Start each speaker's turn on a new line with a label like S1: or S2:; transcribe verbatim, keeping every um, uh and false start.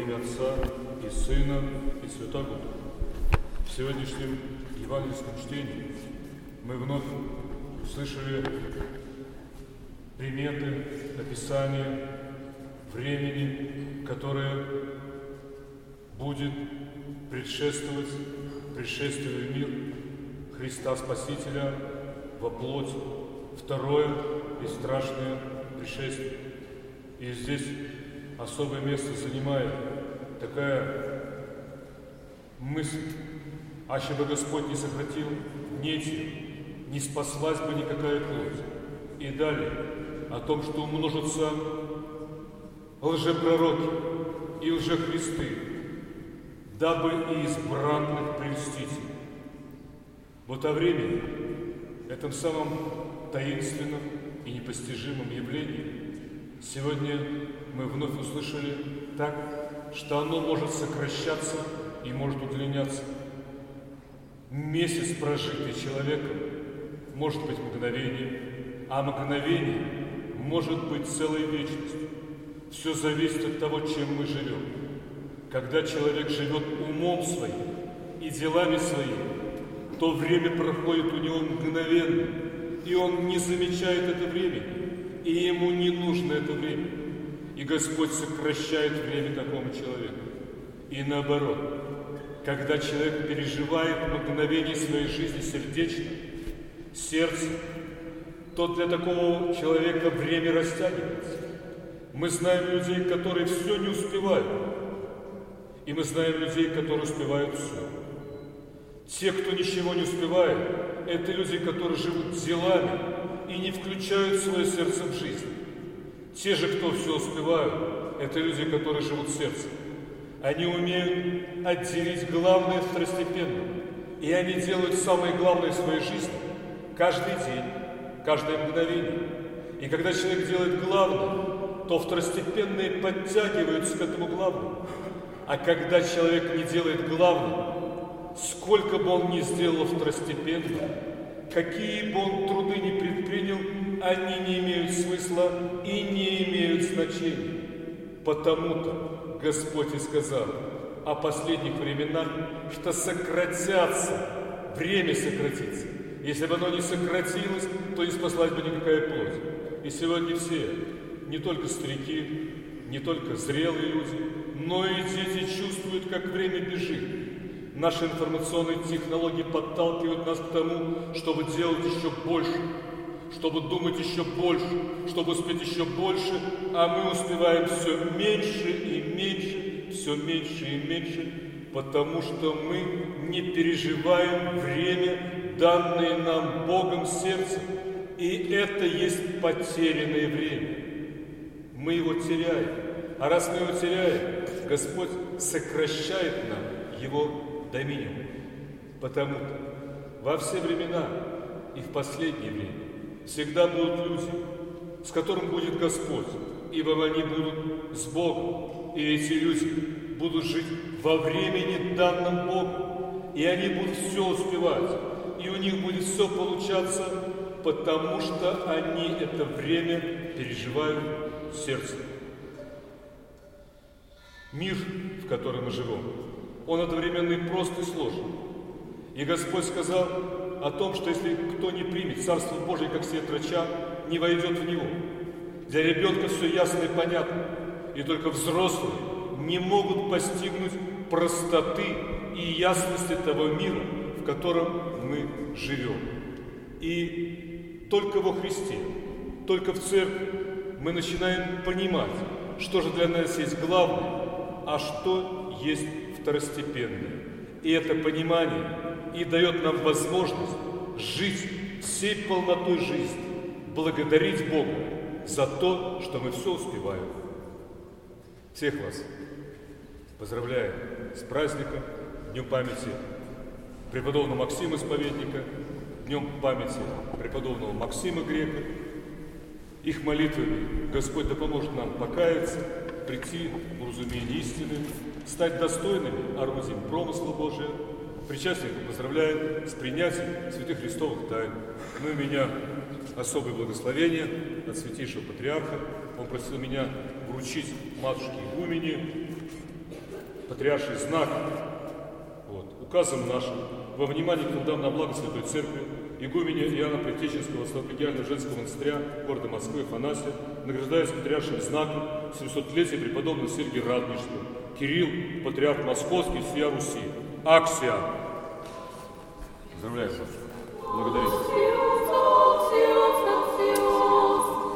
S1: имя Отца и Сына и Святого Духа. В сегодняшнем евангельском чтении мы вновь услышали приметы, описания времени, которое будет предшествовать пришествию в мир Христа Спасителя во плоти. Второе и страшное пришествие. И здесь особое место занимает такая мысль: аще бы Господь не сократил нити, не спаслась бы никакая плоть. И далее о том, что умножатся лжепророки и лжехристы, дабы и избранных прельстить. Вот о времени, этом самом таинственном и непостижимом явлении, сегодня мы вновь услышали так, что оно может сокращаться и может удлиняться. Месяц, прожитый человеком, может быть мгновением, а мгновение может быть целой вечностью. Все зависит от того, чем мы живем. Когда человек живет умом своим и делами своими, то время проходит у него мгновенно, и он не замечает это время, и ему не нужно это время. И Господь сокращает время такому человеку. И наоборот, когда человек переживает мгновение своей жизни сердечно, сердцем, то для такого человека время растягивается. Мы знаем людей, которые все не успевают, и мы знаем людей, которые успевают все. Те, кто ничего не успевает, это люди, которые живут делами и не включают свое сердце в жизнь. Те же, кто все успевают, это люди, которые живут сердцем. Они умеют отделить главное от второстепенного, и они делают самое главное в своей жизни каждый день, каждое мгновение. И когда человек делает главное, то второстепенные подтягиваются к этому главному. А когда человек не делает главного, сколько бы он ни сделал второстепенно, какие бы он труды ни предпринял, они не имеют смысла и не имеют значения. Потому-то Господь и сказал о последних временах, что сократятся, время сократится. Если бы оно не сократилось, то не спаслась бы никакая плоть. И сегодня все, не только старики, не только зрелые люди, но и дети чувствуют, как время бежит. Наши информационные технологии подталкивают нас к тому, чтобы делать еще больше, чтобы думать еще больше, чтобы успеть еще больше, а мы успеваем все меньше и меньше, все меньше и меньше, потому что мы не переживаем время, данное нам Богом сердцем, и это есть потерянное время. Мы его теряем, а раз мы его теряем, Господь сокращает нам его до минимума. Потому-то во все времена и в последнее время всегда будут люди, с которым будет Господь, ибо они будут с Богом, и эти люди будут жить во времени, данном Богу, и они будут все успевать, и у них будет все получаться, потому что они это время переживают сердцем. Мир, в котором мы живем, он одновременно и прост, и сложен. И Господь сказал о том, что если кто не примет Царство Божие, как свет врача, не войдет в него. Для ребенка все ясно и понятно, и только взрослые не могут постигнуть простоты и ясности того мира, в котором мы живем. И только во Христе, только в Церкви мы начинаем понимать, что же для нас есть главное, а что есть второстепенное. И это понимание и дает нам возможность жить всей полнотой жизни, благодарить Бога за то, что мы все успеваем. Всех вас поздравляю с праздником, Днем памяти преподобного Максима Исповедника, Днем памяти преподобного Максима Грека. Их молитвами Господь да поможет нам покаяться, прийти в разумение истины, стать достойными орудием промысла Божия. Причастие поздравляю с принятием святых Христовых тайн. Ну и меня особое благословение от святейшего патриарха. Он просил меня вручить матушке игумене патриарший знак, вот, указом нашим, во внимание к трудам на благо Святой Церкви, игуменя Иоанна Предтеченского Славоприкиального женского монастыря города Москвы Афанасия награждается патриаршим знаком семисотлетия преподобного Сергия Радонежского, Кирилл, патриарх Московский, всея Руси. Аксия.
S2: Поздравляю вас. Благодарю.